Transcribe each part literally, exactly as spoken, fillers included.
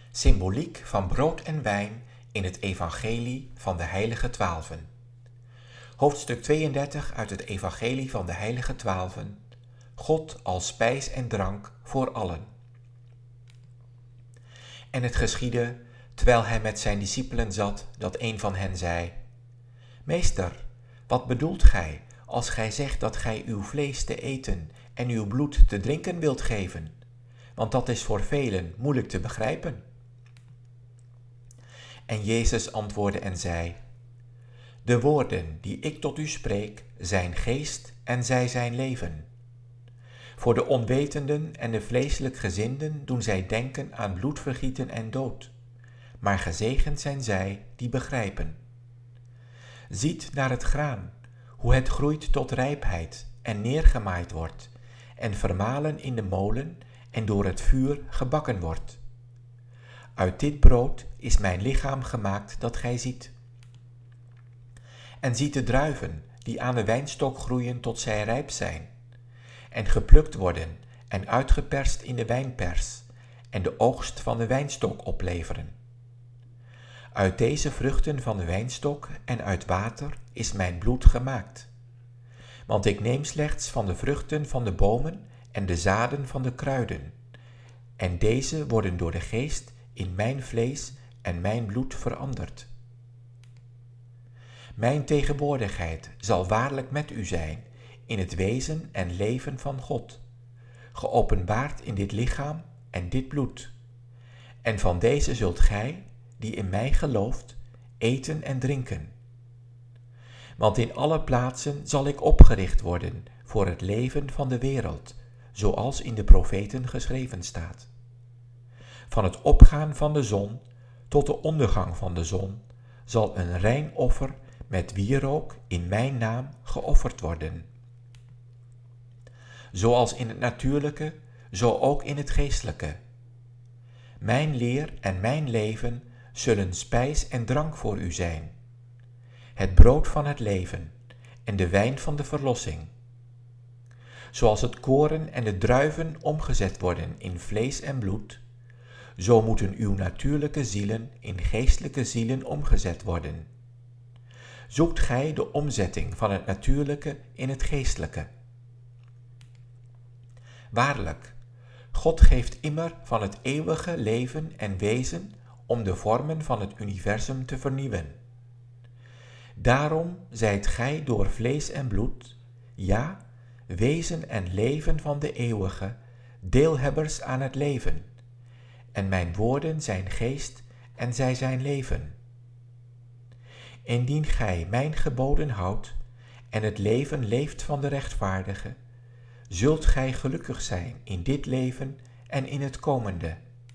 Symboliek van brood en wijn in het Evangelie van de Heilige Twaalfen. Hoofdstuk tweeëndertig uit het Evangelie van de Heilige Twaalfen. God als spijs en drank voor allen. En het geschiedde, terwijl hij met zijn discipelen zat, dat een van hen zei: Meester, wat bedoelt gij als gij zegt dat gij uw vlees te eten en uw bloed te drinken wilt geven? Want dat is voor velen moeilijk te begrijpen. En Jezus antwoordde en zei: De woorden die ik tot u spreek, zijn geest en zij zijn leven. Voor de onwetenden en de vleeselijk gezinden doen zij denken aan bloedvergieten en dood. Maar gezegend zijn zij die begrijpen. Ziet naar het graan, hoe het groeit tot rijpheid en neergemaaid wordt, en vermalen in de molen en door het vuur gebakken wordt. Uit dit brood is mijn lichaam gemaakt dat gij ziet. En ziet de druiven die aan de wijnstok groeien tot zij rijp zijn, en geplukt worden en uitgeperst in de wijnpers, en de oogst van de wijnstok opleveren. Uit deze vruchten van de wijnstok en uit water is mijn bloed gemaakt. Want ik neem slechts van de vruchten van de bomen en de zaden van de kruiden, en deze worden door de geest in mijn vlees en mijn bloed veranderd. Mijn tegenwoordigheid zal waarlijk met u zijn in het wezen en leven van God, geopenbaard in dit lichaam en dit bloed. En van deze zult gij, die in mij gelooft, eten en drinken. Want in alle plaatsen zal ik opgericht worden voor het leven van de wereld, zoals in de profeten geschreven staat. Van het opgaan van de zon tot de ondergang van de zon zal een rein offer met wierook in mijn naam geofferd worden. Zoals in het natuurlijke, zo ook in het geestelijke. Mijn leer en mijn leven zullen spijs en drank voor u zijn. Het brood van het leven en de wijn van de verlossing. Zoals het koren en de druiven omgezet worden in vlees en bloed, zo moeten uw natuurlijke zielen in geestelijke zielen omgezet worden. Zoekt gij de omzetting van het natuurlijke in het geestelijke. Waarlijk, God geeft immer van het eeuwige leven en wezen om de vormen van het universum te vernieuwen. Daarom zijt gij door vlees en bloed, ja, wezen en leven van de eeuwige, deelhebbers aan het leven. En mijn woorden zijn geest en zij zijn leven. Indien gij mijn geboden houdt en het leven leeft van de rechtvaardige, zult gij gelukkig zijn in dit leven en in het komende.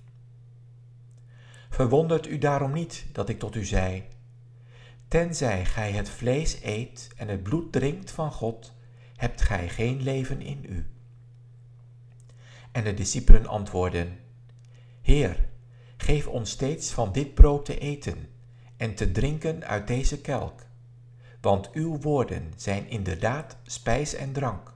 Verwondert u daarom niet dat ik tot u zei: tenzij gij het vlees eet en het bloed drinkt van God, hebt gij geen leven in u. En de discipelen antwoordden: Heer, geef ons steeds van dit brood te eten en te drinken uit deze kelk, want uw woorden zijn inderdaad spijs en drank.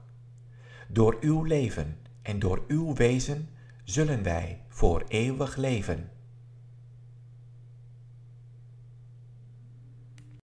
Door uw leven en door uw wezen zullen wij voor eeuwig leven.